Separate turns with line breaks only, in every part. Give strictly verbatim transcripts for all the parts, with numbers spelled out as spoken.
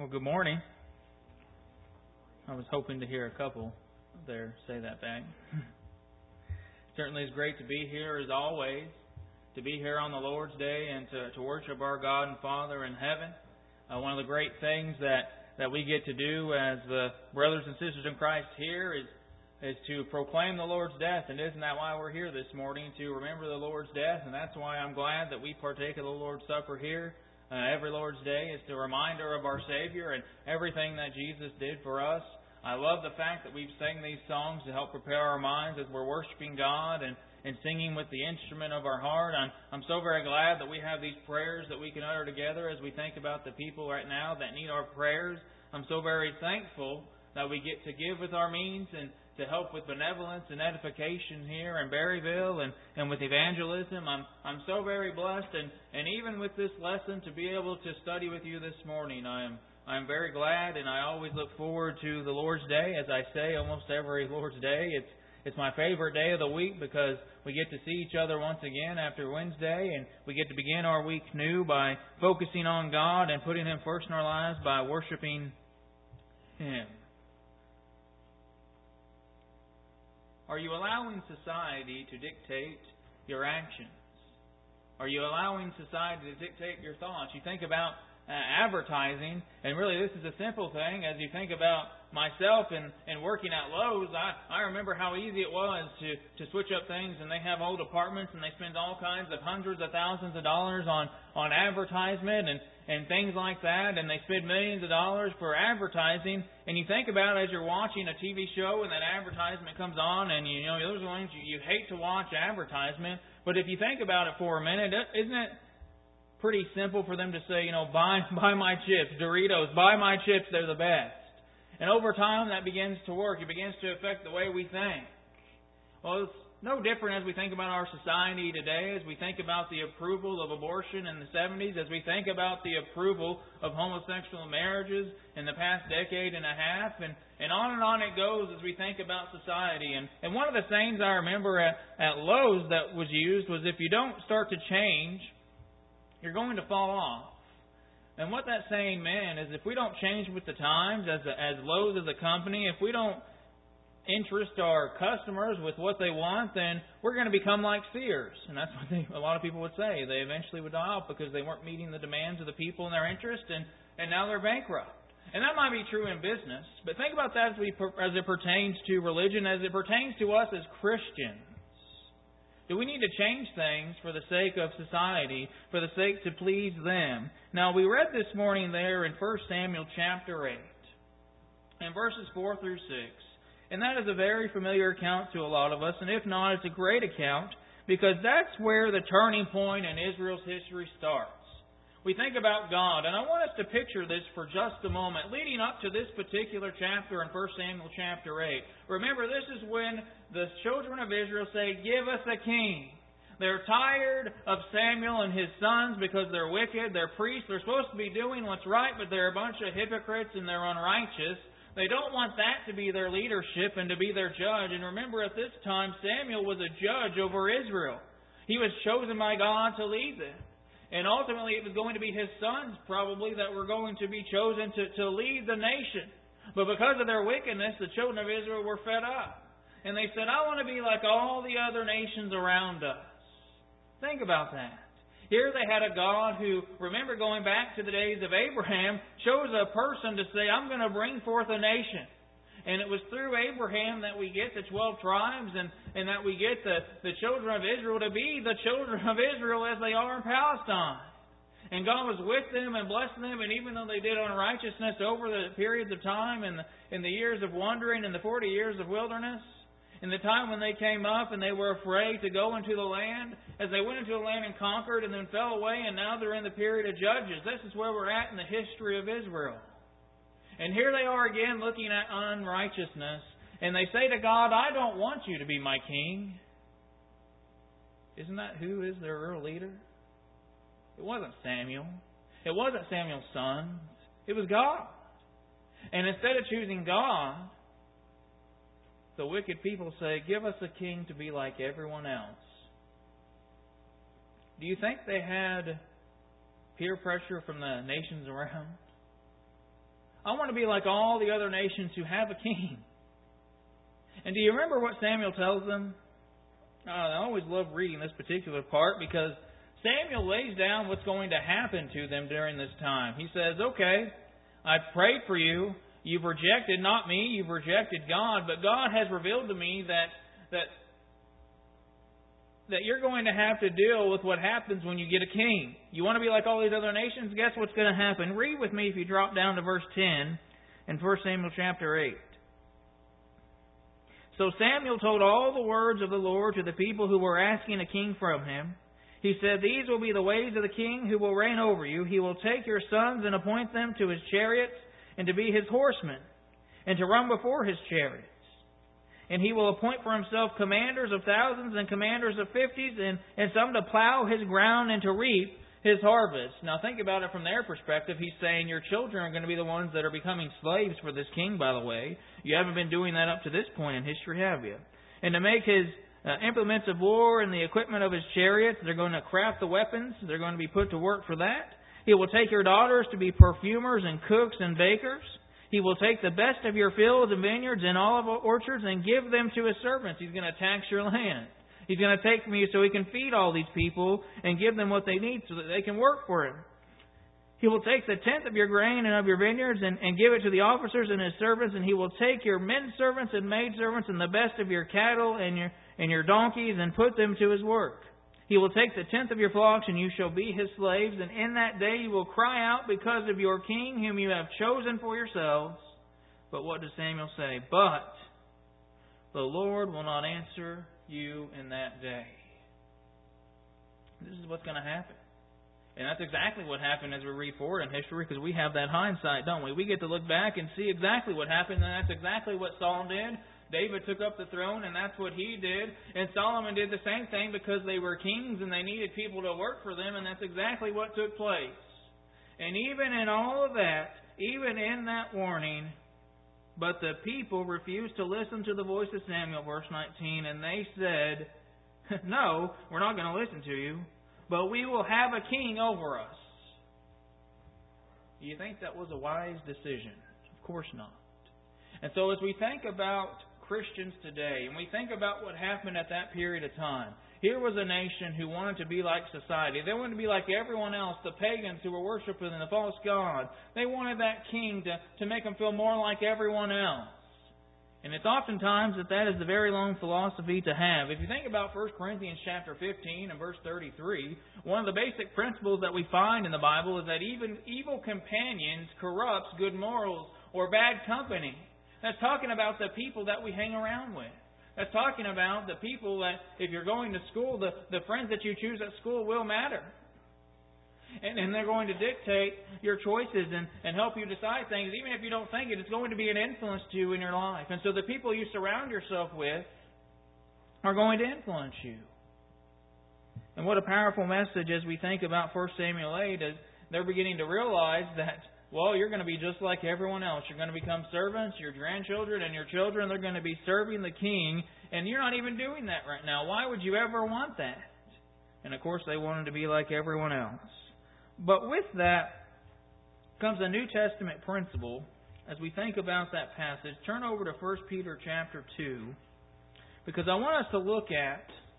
Well, good morning. I was hoping to hear a couple there say that back. Certainly it's great to be here as always, to be here on the Lord's Day and to, to worship our God and Father in heaven. Uh, one of the great things that, that we get to do as the brothers and sisters in Christ here is, is to proclaim the Lord's death. And isn't that why we're here this morning, to remember the Lord's death? And that's why I'm glad that we partake of the Lord's Supper here. Uh, every Lord's Day is a reminder of our Savior and everything that Jesus did for us. I love the fact that we've sang these songs to help prepare our minds as we're worshiping God and, and singing with the instrument of our heart. I'm, I'm so very glad that we have these prayers that we can utter together as we think about the people right now that need our prayers. I'm so very thankful that we get to give with our means and to help with benevolence and edification here in Berryville and, and with evangelism. I'm I'm so very blessed, and, and even with this lesson to be able to study with you this morning. I am I'm very glad, and I always look forward to the Lord's Day. As I say, almost every Lord's Day, it's it's my favorite day of the week because we get to see each other once again after Wednesday, and we get to begin our week new by focusing on God and putting Him first in our lives by worshiping Him. Are you allowing society to dictate your actions? Are you allowing society to dictate your thoughts? You think about uh, advertising, and really this is a simple thing. As you think about myself and, and working at Lowe's, I, I remember how easy it was to, to switch up things, and they have old departments, and they spend all kinds of hundreds of thousands of dollars on, on advertisement and, and things like that, and they spend millions of dollars for advertising. And you think about it as you're watching a T V show and that advertisement comes on, and you know those are ones you, you hate to watch advertisement. But if you think about it for a minute, isn't it pretty simple for them to say, you know, buy buy my chips, Doritos, buy my chips, they're the best. And over time that begins to work. It begins to affect the way we think. Well, it's no different as we think about our society today, as we think about the approval of abortion in the seventies, as we think about the approval of homosexual marriages in the past decade and a half, and, and on and on it goes as we think about society. And, and one of the sayings I remember at, at Lowe's that was used was, if you don't start to change, you're going to fall off. And what that saying meant is, if we don't change with the times as a, as Lowe's as a company, if we don't interest our customers with what they want, then we're going to become like Sears. And that's what they, a lot of people would say. They eventually would die off because they weren't meeting the demands of the people and their interest, and, and now they're bankrupt. And that might be true in business, but think about that as, we, as it pertains to religion, as it pertains to us as Christians. Do we need to change things for the sake of society, for the sake to please them? Now, we read this morning there in First Samuel chapter eight, in verses four through six. And that is a very familiar account to a lot of us. And if not, it's a great account, because that's where the turning point in Israel's history starts. We think about God, and I want us to picture this for just a moment, leading up to this particular chapter in First Samuel chapter eight. Remember, this is when the children of Israel say, "Give us a king." They're tired of Samuel and his sons because they're wicked, they're priests, they're supposed to be doing what's right, but they're a bunch of hypocrites and they're unrighteous. They don't want that to be their leadership and to be their judge. And remember, at this time, Samuel was a judge over Israel. He was chosen by God to lead them. And ultimately, it was going to be his sons, probably, that were going to be chosen to, to lead the nation. But because of their wickedness, the children of Israel were fed up. And they said, "I want to be like all the other nations around us." Think about that. Here they had a God who, remember going back to the days of Abraham, chose a person to say, "I'm going to bring forth a nation." And it was through Abraham that we get the twelve tribes and, and that we get the, the children of Israel to be the children of Israel as they are in Palestine. And God was with them and blessed them, and even though they did unrighteousness over the periods of time and the, in the years of wandering and the forty years of wilderness, in the time when they came up and they were afraid to go into the land, as they went into the land and conquered and then fell away, and now they're in the period of Judges. This is where we're at in the history of Israel. And here they are again looking at unrighteousness, and they say to God, "I don't want you to be my king." Isn't that who is their real leader? It wasn't Samuel. It wasn't Samuel's sons. It was God. And instead of choosing God, the wicked people say, "Give us a king to be like everyone else." Do you think they had peer pressure from the nations around? I want to be like all the other nations who have a king. And do you remember what Samuel tells them? Oh, I always love reading this particular part because Samuel lays down what's going to happen to them during this time. He says, okay, I've prayed for you. You've rejected not me, you've rejected God, but God has revealed to me that that that you're going to have to deal with what happens when you get a king. You want to be like all these other nations? Guess what's going to happen? Read with me if you drop down to verse ten in First Samuel chapter eight. So Samuel told all the words of the Lord to the people who were asking a king from him. He said, these will be the ways of the king who will reign over you. He will take your sons and appoint them to his chariots and to be his horsemen and to run before his chariots. And he will appoint for himself commanders of thousands and commanders of fifties and, and some to plow his ground and to reap his harvest. Now think about it from their perspective. He's saying your children are going to be the ones that are becoming slaves for this king, by the way. You haven't been doing that up to this point in history, have you? And to make his uh, implements of war and the equipment of his chariots, they're going to craft the weapons. They're going to be put to work for that. He will take your daughters to be perfumers and cooks and bakers. He will take the best of your fields and vineyards and olive orchards and give them to his servants. He's going to tax your land. He's going to take from you so he can feed all these people and give them what they need so that they can work for him. He will take the tenth of your grain and of your vineyards and, and give it to the officers and his servants, and he will take your men servants and maid servants and the best of your cattle and your and your donkeys and put them to his work. He will take the tenth of your flocks, and you shall be his slaves, and in that day you will cry out because of your king whom you have chosen for yourselves. But what does Samuel say? But the Lord will not answer you in that day. This is what's going to happen. And that's exactly what happened as we read forward in history, because we have that hindsight, don't we? We get to look back and see exactly what happened, and that's exactly what Saul did. David took up the throne, and that's what he did. And Solomon did the same thing because they were kings and they needed people to work for them, and that's exactly what took place. And even in all of that, even in that warning, but the people refused to listen to the voice of Samuel, verse nineteen, and they said, no, we're not going to listen to you, but we will have a king over us. Do you think that was a wise decision? Of course not. And so as we think about Christians today, and we think about what happened at that period of time, here was a nation who wanted to be like society. They wanted to be like everyone else, the pagans who were worshiping the false god. They wanted that king to, to make them feel more like everyone else. And it's oftentimes that that is the very long philosophy to have. If you think about First Corinthians chapter fifteen and verse thirty-three, one of the basic principles that we find in the Bible is that even evil companions corrupts good morals or bad company. That's talking about the people that we hang around with. That's talking about the people that, if you're going to school, the, the friends that you choose at school will matter. And, and they're going to dictate your choices and, and help you decide things. Even if you don't think it, it's going to be an influence to you in your life. And so the people you surround yourself with are going to influence you. And what a powerful message as we think about First Samuel eight is they're beginning to realize that, well, you're going to be just like everyone else. You're going to become servants. Your grandchildren and your children, they're going to be serving the king. And you're not even doing that right now. Why would you ever want that? And of course, they wanted to be like everyone else. But with that comes a New Testament principle. As we think about that passage, turn over to First Peter chapter two, because I want us to look at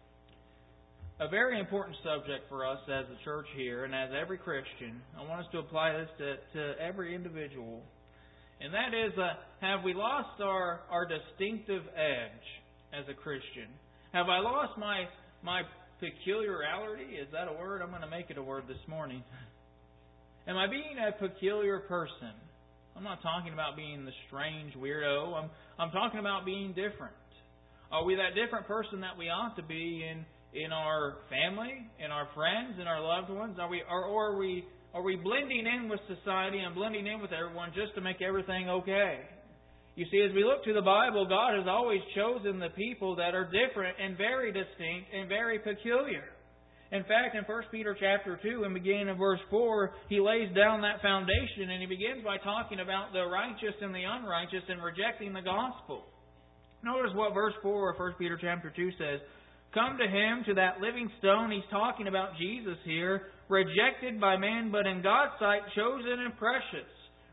a very important subject for us as a church here and as every Christian. I want us to apply this to, to every individual. And that is, uh, have we lost our, our distinctive edge as a Christian? Have I lost my my peculiarity? Is that a word? I'm going to make it a word this morning. Am I being a peculiar person? I'm not talking about being the strange weirdo. I'm I'm talking about being different. Are we that different person that we ought to be in in our family, in our friends, in our loved ones? Are we or, or are we are we blending in with society and blending in with everyone just to make everything okay? You see, as we look to the Bible, God has always chosen the people that are different and very distinct and very peculiar. In fact, in First Peter chapter two, and beginning in verse four, he lays down that foundation, and he begins by talking about the righteous and the unrighteous and rejecting the gospel. Notice what verse four of First Peter chapter two says. Come to Him, to that living stone. He's talking about Jesus here, rejected by men, but in God's sight chosen and precious.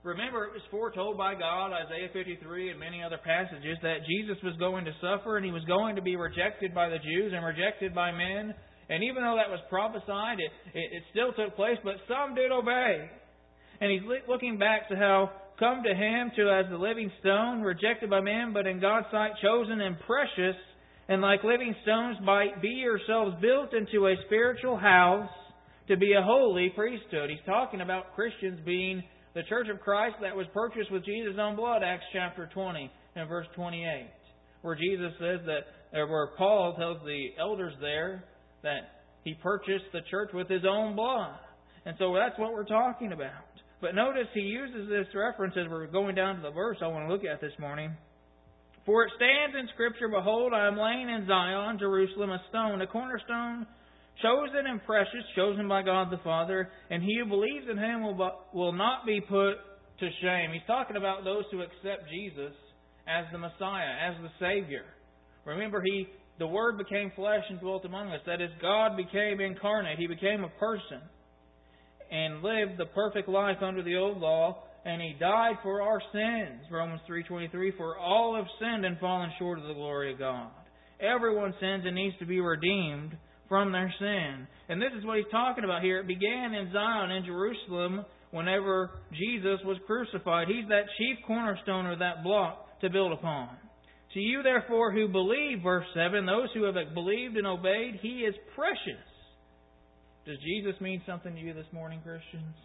Remember, it was foretold by God, Isaiah fifty-three and many other passages, that Jesus was going to suffer and He was going to be rejected by the Jews and rejected by men. And even though that was prophesied, it, it, it still took place, but some did obey. And He's looking back to how come to Him to as the living stone, rejected by men, but in God's sight chosen and precious, and like living stones might be yourselves built into a spiritual house to be a holy priesthood. He's talking about Christians being the church of Christ that was purchased with Jesus' own blood, Acts chapter twenty and verse twenty-eight, where Jesus says that, or where Paul tells the elders there that He purchased the church with His own blood. And so that's what we're talking about. But notice He uses this reference as we're going down to the verse I want to look at this morning. For it stands in Scripture, Behold, I am laying in Zion, Jerusalem, a stone, a cornerstone, chosen and precious, chosen by God the Father, and he who believes in Him will, will not be put to shame. He's talking about those who accept Jesus as the Messiah, as the Savior. Remember, He, the Word became flesh and dwelt among us. That is, God became incarnate. He became a person and lived the perfect life under the old law, and He died for our sins. Romans three twenty-three, for all have sinned and fallen short of the glory of God. Everyone sins and needs to be redeemed from their sin. And this is what He's talking about here. It began in Zion, in Jerusalem, whenever Jesus was crucified. He's that chief cornerstone or that block to build upon. To you, therefore, who believe, verse seven, those who have believed and obeyed, He is precious. Does Jesus mean something to you this morning, Christians?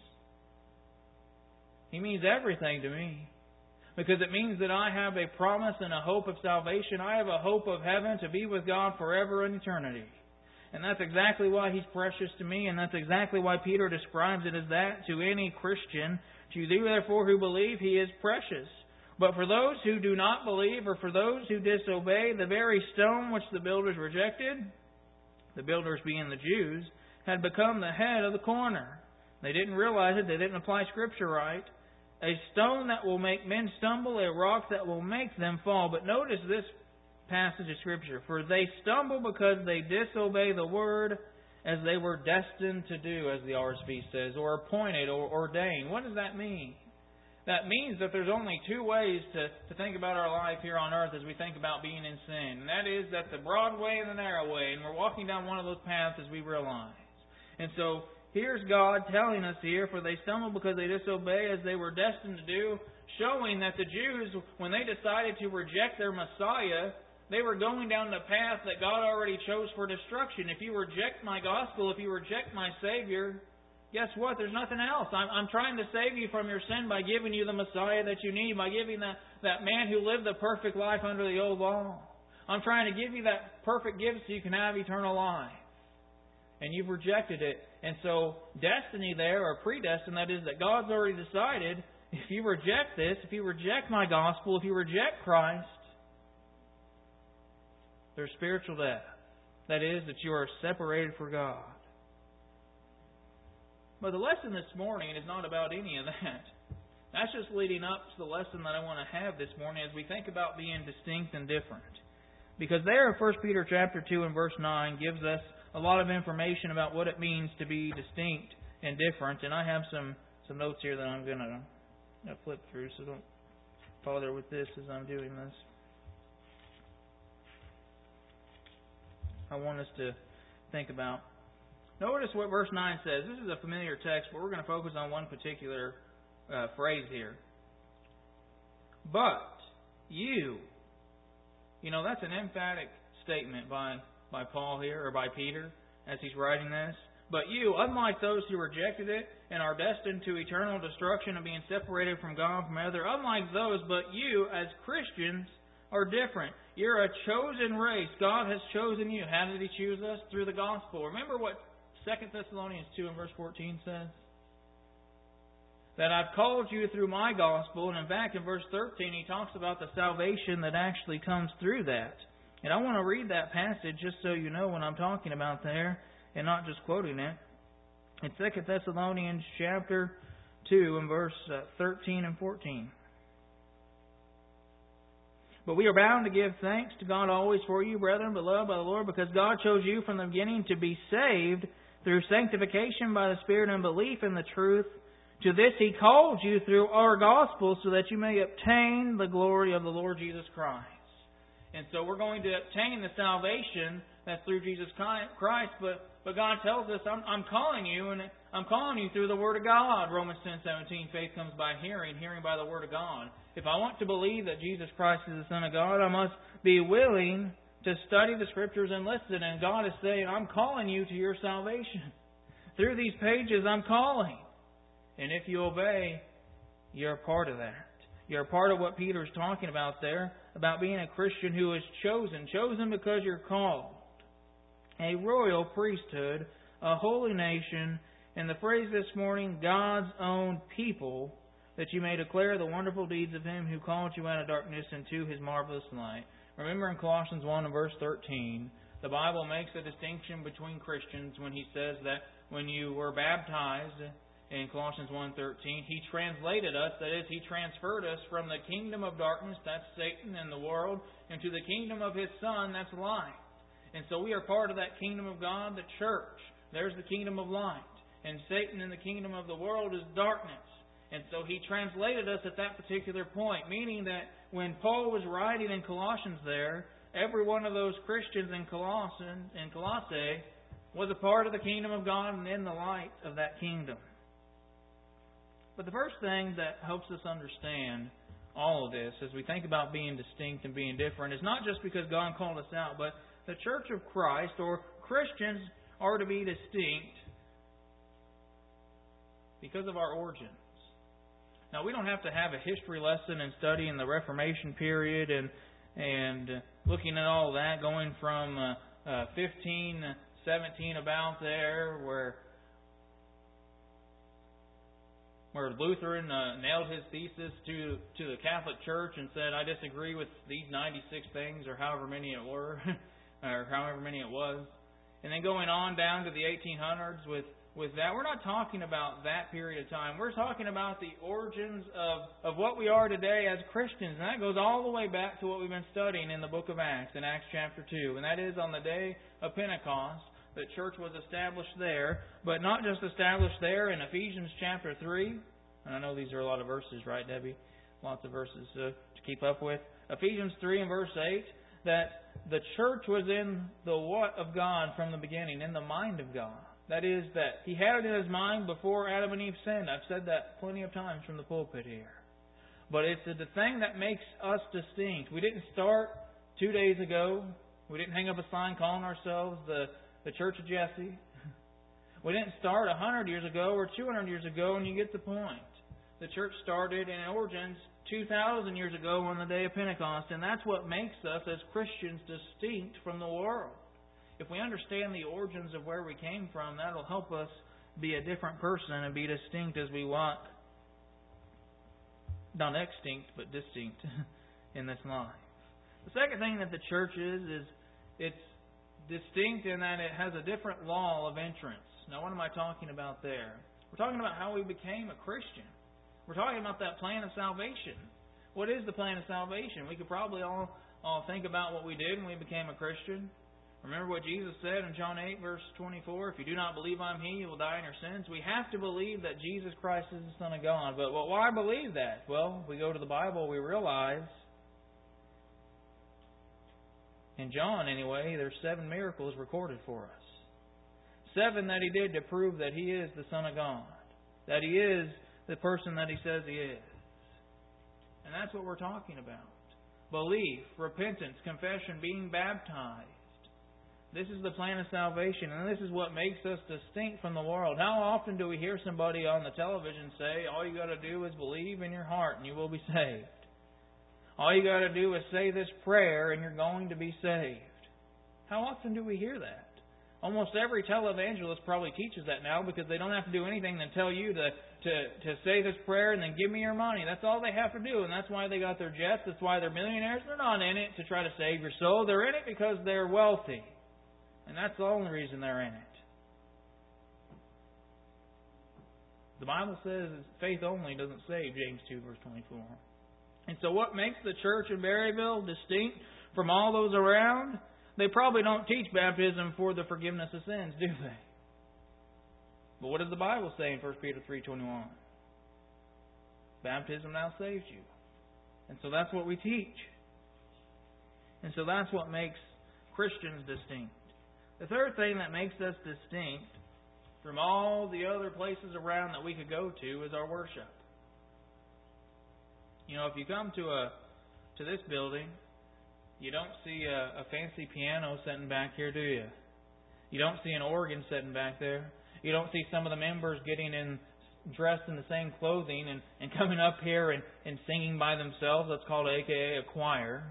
He means everything to me. Because it means that I have a promise and a hope of salvation. I have a hope of heaven to be with God forever in eternity. And that's exactly why He's precious to me, and that's exactly why Peter describes it as that to any Christian. To you, therefore, who believe, He is precious. But for those who do not believe, or for those who disobey, the very stone which the builders rejected, the builders being the Jews, had become the head of the corner. They didn't realize it. They didn't apply Scripture right. A stone that will make men stumble, a rock that will make them fall. But notice this passage of Scripture. For they stumble because they disobey the Word as they were destined to do, as the R S V says, or appointed or ordained. What does that mean? That means that there's only two ways to, to think about our life here on earth as we think about being in sin. And that is that the broad way and the narrow way. And we're walking down one of those paths as we realize. And so here's God telling us here, for they stumble because they disobey as they were destined to do, showing that the Jews, when they decided to reject their Messiah, they were going down the path that God already chose for destruction. If you reject my gospel, if you reject my Savior, guess what? There's nothing else. I'm, I'm trying to save you from your sin by giving you the Messiah that you need, by giving that, that man who lived the perfect life under the old law. I'm trying to give you that perfect gift so you can have eternal life. And you've rejected it. And so destiny there, or predestined, that is, that God's already decided, if you reject this, if you reject my gospel, if you reject Christ, there's spiritual death. That is, that you are separated from God. But the lesson this morning is not about any of that. That's just leading up to the lesson that I want to have this morning as we think about being distinct and different. Because there, First Peter chapter two and verse nine gives us a lot of information about what it means to be distinct and different. And I have some, some notes here that I'm going to flip through, so don't bother with this as I'm doing this. I want us to think about. Notice what verse nine says. This is a familiar text, but we're going to focus on one particular uh, phrase here. But you, you know, that's an emphatic statement by, by Paul here, or by Peter, as he's writing this. But you, unlike those who rejected it and are destined to eternal destruction and being separated from God from other, unlike those, but you, as Christians, are different. You're a chosen race. God has chosen you. How did He choose us? Through the gospel. Remember what Second Thessalonians two and verse fourteen says? That I've called you through my gospel. And in fact, in verse thirteen, he talks about the salvation that actually comes through that. And I want to read that passage just so you know what I'm talking about there and not just quoting it. In Second Thessalonians chapter two and verse thirteen and fourteen. But we are bound to give thanks to God always for you, brethren, beloved by the Lord, because God chose you from the beginning to be saved through sanctification by the Spirit and belief in the truth, To this He called you through our gospel so that you may obtain the glory of the Lord Jesus Christ. And so we're going to obtain the salvation that's through Jesus Christ, but, but God tells us, I'm, I'm calling you, and I'm calling you through the Word of God. Romans ten seventeen, faith comes by hearing, hearing by the Word of God. If I want to believe that Jesus Christ is the Son of God, I must be willing to study the Scriptures and listen. And God is saying, I'm calling you to your salvation. Through these pages, I'm calling. And if you obey, you're a part of that. You're a part of what Peter is talking about there, about being a Christian who is chosen. Chosen because you're called. A royal priesthood, a holy nation, and the phrase this morning, God's own people, that you may declare the wonderful deeds of Him who called you out of darkness into His marvelous light. Remember in Colossians one and verse thirteen, the Bible makes a distinction between Christians when He says that when you were baptized, in Colossians one thirteen, He translated us, that is, He transferred us from the kingdom of darkness, that's Satan and the world, into the kingdom of His Son, that's light. And so we are part of that kingdom of God, the church. There's the kingdom of light. And Satan in the kingdom of the world is darkness. And so He translated us at that particular point, meaning that when Paul was writing in Colossians there, every one of those Christians in Colossians, in Colossae was a part of the kingdom of God and in the light of that kingdom. But the first thing that helps us understand all of this as we think about being distinct and being different is not just because God called us out, but the Church of Christ or Christians are to be distinct because of our origins. Now, we don't have to have a history lesson and studying the Reformation period and and looking at all that, going from uh, uh, fifteen seventeen about there, where where Lutheran uh, nailed his thesis to to the Catholic Church and said, I disagree with these ninety-six things, or however many it were, or however many it was. And then going on down to the eighteen hundreds with, with that. We're not talking about that period of time. We're talking about the origins of, of what we are today as Christians. And that goes all the way back to what we've been studying in the book of Acts, in Acts chapter two. And that is on the day of Pentecost. The church was established there, but not just established there in Ephesians chapter three. And I know these are a lot of verses, right, Debbie? Lots of verses uh, to keep up with. Ephesians three and verse eight, that the church was in the what of God from the beginning, in the mind of God. That is, that He had it in His mind before Adam and Eve sinned. I've said that plenty of times from the pulpit here. But it's the thing that makes us distinct. We didn't start two days ago. We didn't hang up a sign calling ourselves the The Church of Jesse. We didn't start a hundred years ago or two hundred years ago, and you get the point. The church started in origins two thousand years ago on the day of Pentecost, and that's what makes us as Christians distinct from the world. If we understand the origins of where we came from, that'll help us be a different person and be distinct as we walk. Not extinct, but distinct in this life. The second thing that the church is, is it's distinct in that it has a different law of entrance. Now, what am I talking about there? We're talking about how we became a Christian. We're talking about that plan of salvation. What is the plan of salvation? We could probably all, all think about what we did when we became a Christian. Remember what Jesus said in John eight, verse twenty-four, if you do not believe I'm He, you will die in your sins. We have to believe that Jesus Christ is the Son of God. But well, why believe that? Well, if we go to the Bible, we realize, in John anyway, there's seven miracles recorded for us. Seven that He did to prove that He is the Son of God. That He is the person that He says He is. And that's what we're talking about. Belief, repentance, confession, being baptized. This is the plan of salvation, and this is what makes us distinct from the world. How often do we hear somebody on the television say, all you got to do is believe in your heart and you will be saved? All you got to do is say this prayer and you're going to be saved. How often do we hear that? Almost every televangelist probably teaches that now, because they don't have to do anything than tell you to, to, to say this prayer and then give me your money. That's all they have to do, and that's why they got their jets. That's why they're millionaires. They're not in it to try to save your soul. They're in it because they're wealthy. And that's the only reason they're in it. The Bible says faith only doesn't save, James two, verse twenty-four. And so what makes the church in Berryville distinct from all those around? They probably don't teach baptism for the forgiveness of sins, do they? But what does the Bible say in First Peter three twenty-one? Baptism now saves you. And so that's what we teach. And so that's what makes Christians distinct. The third thing that makes us distinct from all the other places around that we could go to is our worship. You know, if you come to a to this building, you don't see a, a fancy piano sitting back here, do you? You don't see an organ sitting back there. You don't see some of the members getting in dressed in the same clothing and, and coming up here and, and singing by themselves. That's called a k a a choir.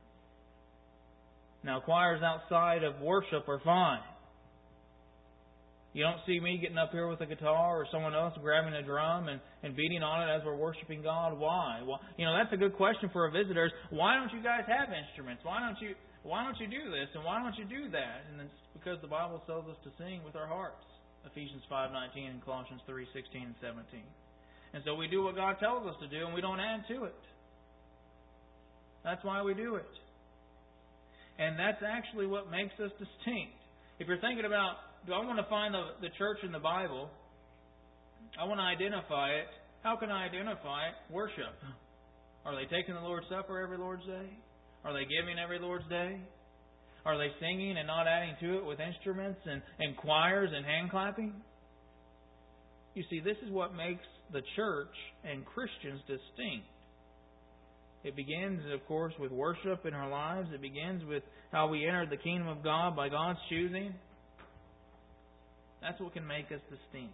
Now, choirs outside of worship are fine. You don't see me getting up here with a guitar or someone else grabbing a drum and, and beating on it as we're worshiping God. Why? Well, you know, that's a good question for our visitors. Why don't you guys have instruments? Why don't you Why don't you do this and why don't you do that? And it's because the Bible tells us to sing with our hearts. Ephesians five nineteen and Colossians three sixteen and seventeen. And so we do what God tells us to do and we don't add to it. That's why we do it. And that's actually what makes us distinct. If you're thinking about, do I want to find the, the church in the Bible? I want to identify it. How can I identify it? Worship. Are they taking the Lord's Supper every Lord's Day? Are they giving every Lord's Day? Are they singing and not adding to it with instruments and, and choirs and hand clapping? You see, this is what makes the church and Christians distinct. It begins, of course, with worship in our lives. It begins with how we enter the kingdom of God by God's choosing. That's what can make us distinct.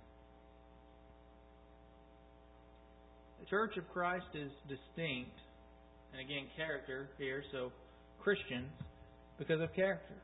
The Church of Christ is distinct, and again, character here, so Christians, because of character.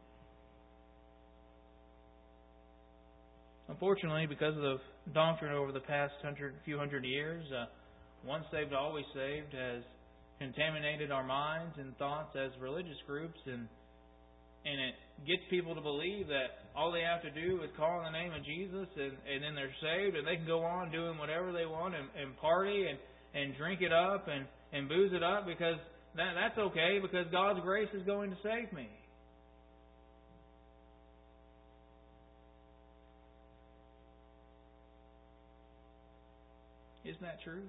Unfortunately, because of the doctrine over the past hundred, few hundred years, uh, once saved, always saved has contaminated our minds and thoughts as religious groups, and and it gets people to believe that all they have to do is call on the name of Jesus and, and then they're saved and they can go on doing whatever they want and, and party and, and drink it up and, and booze it up because that, that's okay because God's grace is going to save me. Isn't that true?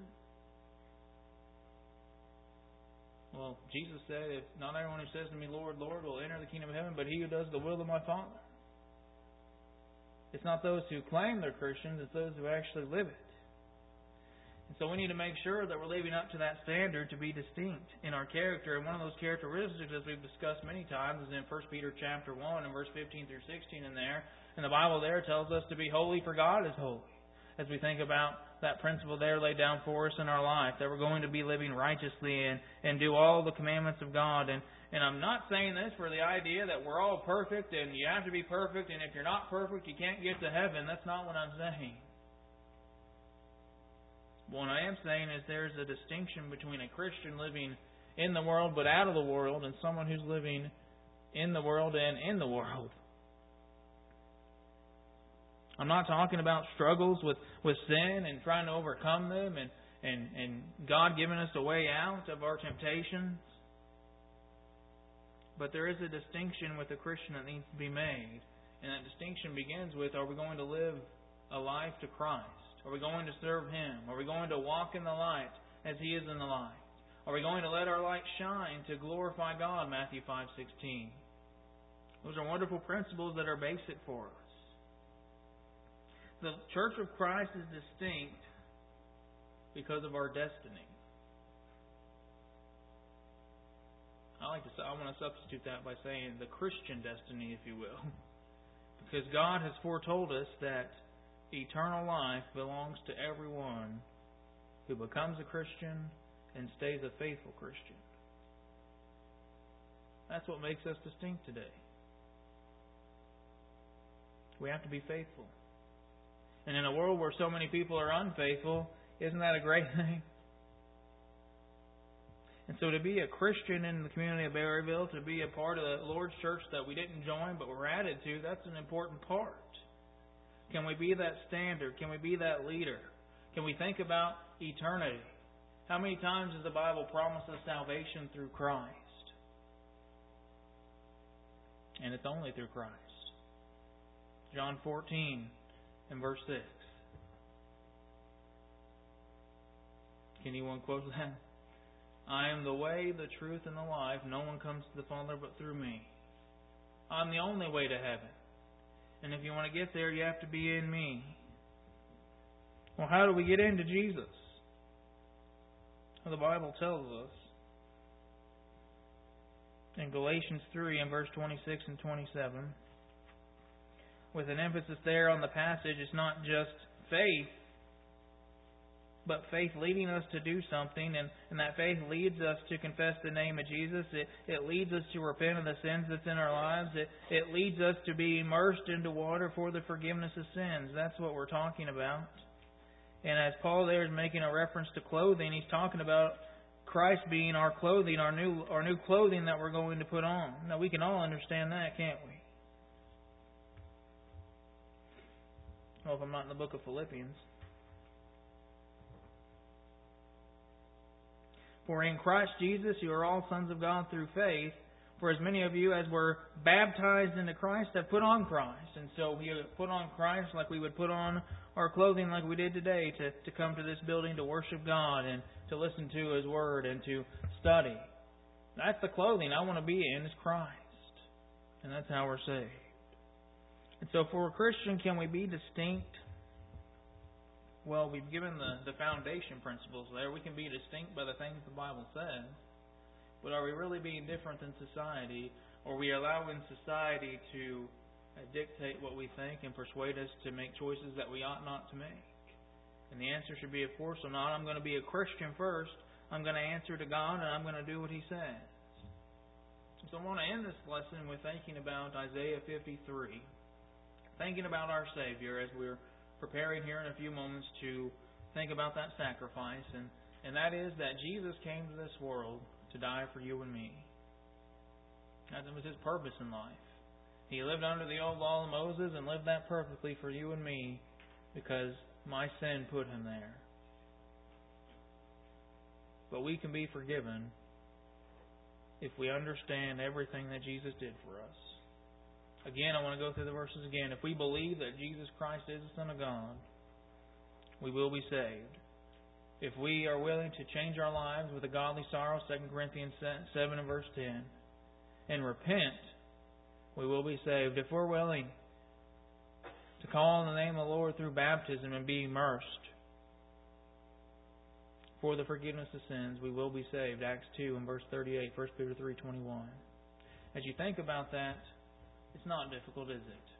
Well, Jesus said, if not everyone who says to me, Lord, Lord, will enter the kingdom of heaven, but he who does the will of my Father. It's not those who claim they're Christians, it's those who actually live it. And so we need to make sure that we're living up to that standard to be distinct in our character. And one of those characteristics, as we've discussed many times, is in First Peter chapter one and verse fifteen through sixteen in there. And the Bible there tells us to be holy for God is holy. As we think about that principle there laid down for us in our life, that we're going to be living righteously and, and do all the commandments of God. And, and I'm not saying this for the idea that we're all perfect and you have to be perfect, and if you're not perfect, you can't get to heaven. That's not what I'm saying. What I am saying is there's a distinction between a Christian living in the world but out of the world and someone who's living in the world and in the world. I'm not talking about struggles with, with sin and trying to overcome them and, and, and God giving us a way out of our temptations. But there is a distinction with a Christian that needs to be made. And that distinction begins with, are we going to live a life to Christ? Are we going to serve Him? Are we going to walk in the light as He is in the light? Are we going to let our light shine to glorify God? Matthew five sixteen. Those are wonderful principles that are basic for us. The Church of Christ is distinct because of our destiny. I like to say, I want to substitute that by saying the Christian destiny, if you will. Because God has foretold us that eternal life belongs to everyone who becomes a Christian and stays a faithful Christian. That's what makes us distinct today. We have to be faithful. And in a world where so many people are unfaithful, isn't that a great thing? And so to be a Christian in the community of Berryville, to be a part of the Lord's church that we didn't join but were added to, that's an important part. Can we be that standard? Can we be that leader? Can we think about eternity? How many times does the Bible promise us salvation through Christ? And it's only through Christ. John fourteen and verse six. Can anyone quote that? I am the way, the truth, and the life. No one comes to the Father but through me. I'm the only way to heaven. And if you want to get there, you have to be in me. Well, how do we get into Jesus? Well, the Bible tells us in Galatians three and verse twenty-six and twenty-seven, with an emphasis there on the passage, it's not just faith, but faith leading us to do something, and, and that faith leads us to confess the name of Jesus. It, it leads us to repent of the sins that's in our lives. It, it leads us to be immersed into water for the forgiveness of sins. That's what we're talking about. And as Paul there is making a reference to clothing, he's talking about Christ being our clothing, our new our new clothing that we're going to put on. Now, we can all understand that, can't we? Well, if I'm not in the book of Philippians. For in Christ Jesus you are all sons of God through faith. For as many of you as were baptized into Christ have put on Christ. And so we put on Christ like we would put on our clothing like we did today to, to come to this building to worship God and to listen to His Word and to study. That's the clothing I want to be in, is Christ. And that's how we're saved. And so for a Christian, can we be distinct? Well, we've given the, the foundation principles there. We can be distinct by the things the Bible says. But are we really being different than society? Or are we allowing society to dictate what we think and persuade us to make choices that we ought not to make? And the answer should be, of course, I'm not. I'm going to be a Christian first. I'm going to answer to God, and I'm going to do what He says. So I want to end this lesson with thinking about Isaiah fifty-three. Thinking about our Savior as we're preparing here in a few moments to think about that sacrifice. And, and that is that Jesus came to this world to die for you and me. That was His purpose in life. He lived under the old law of Moses and lived that perfectly for you and me because my sin put Him there. But we can be forgiven if we understand everything that Jesus did for us. Again, I want to go through the verses again. If we believe that Jesus Christ is the Son of God, we will be saved. If we are willing to change our lives with a godly sorrow, Second Corinthians seven and verse ten, and repent, we will be saved. If we're willing to call on the name of the Lord through baptism and be immersed for the forgiveness of sins, we will be saved. Acts two and verse thirty-eight, First Peter three twenty-one. As you think about that, it's not difficult, is it?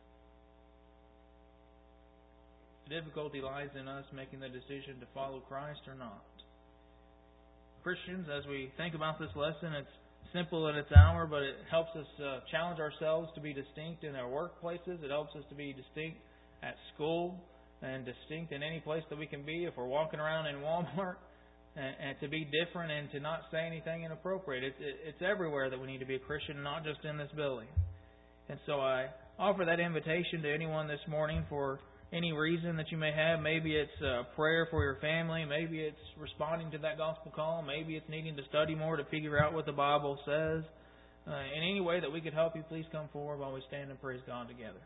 The difficulty lies in us making the decision to follow Christ or not. Christians, as we think about this lesson, it's simple at its hour, but it helps us uh, challenge ourselves to be distinct in our workplaces. It helps us to be distinct at school and distinct in any place that we can be. If we're walking around in Walmart, and, and to be different and to not say anything inappropriate. It's, it, it's everywhere that we need to be a Christian, not just in this building. And so I offer that invitation to anyone this morning for any reason that you may have. Maybe it's a prayer for your family. Maybe it's responding to that gospel call. Maybe it's needing to study more to figure out what the Bible says. Uh, in any way that we could help you, please come forward while we stand and praise God together.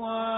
one.